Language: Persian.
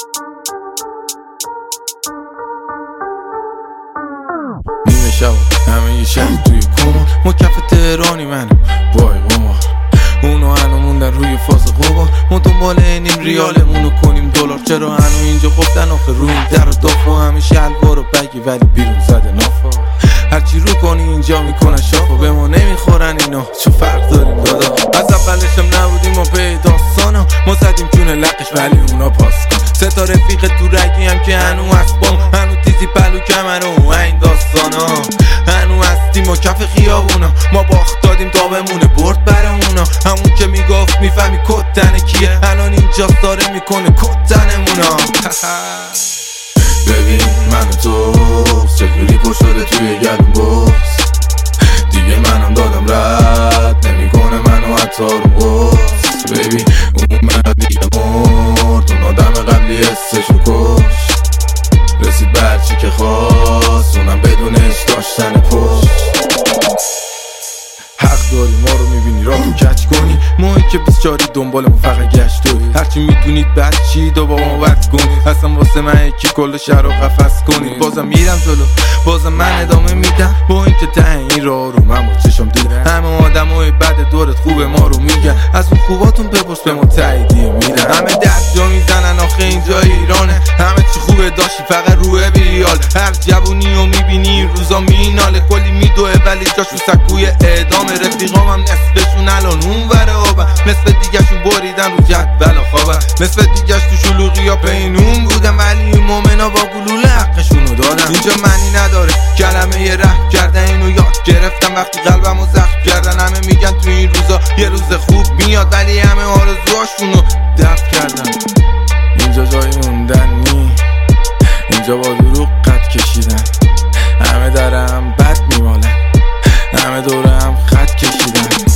نیمه شب همه یه شهر توی کما، ما کف تهرانی منم وای قمار، اونو هنو موندن روی فاز قمار، ما دنبال نیم ریالمونو کنیم دلار. چرا هنو اینجا گفتن آخه روی این در و دافا، همیشه شلوار و بگی ولی بیرون زده نافا، هرچی رو کنی اینجا میکنن شافا، به ما نمیخورن اینا چه فرق داریم دادا. از اولشم نبودیم ما به داستانا، ما زدیم چون لقش ولی اونا پاس کن. سه تا رفیق تو رگی هم که هنو اسبام، هنو تیزی پلو کمرو این داستانا، هنو هستیم و کف خیابونا، ما باخت دادیم تا بمونه برد برای اونا. همون که میگفت میفهمی کتن کیه، الان اینجا داره میکنه کتنمونا. ببین من و تو چجوری پر شده توی گلوم باز، دیگه منم دادم رد نمیکنه منو حتی رو باز. ببین اون من دیگه مرد، اون آدم قبلی حسشو کشت، رسید به هرچی که خواست اونم بدونش داشتن پشت. حق داری ما رو میبینی را رو کچ کنی، ماهی که 24 دنبالمون فقط گشتوی، هرچی میتونید بعد چید و با ما بد کنید، اصلا واسه من یکی کل شهر رو قفص کنید. بازم میرم جلو، بازم من ادامه میدم، با این که ته این راه رو من با چشم دیدم. همه آدم های بد دورت خوبه ما رو میگن، از اون خوباتون بپرس به ما تاییدیه میدن. همه دست جا میزنن آخه اینجا ایرانه، همه چی خوبه داشتی فقط روح بیال، هر جوونی رو میبینی این روزا میناله، کلی میدوه ولی جاشو سکوی اعدامه. رفیقام هم نصفشون الان اون وره آبن، نصف دیگهشون بریدن رو جدول خوابن، نصف دیگهش تو شلوغی ها پینون بودن، ولی این مومنا با گلوله حقشونو دادن. اینجا معنی نداره کلمه یه رحم کردن، اینو یاد گرفتم وقتی قلبمو زخم کردن. همه میگن تو این روزا یه روز خوب میاد، ولی همه آرزوهاشونو دفع کردن. اینجا جای موندن نی، اینجا با دروغ قد کشیدن، همه در هم بد میمالن، همه دوره هم خط کشیدن.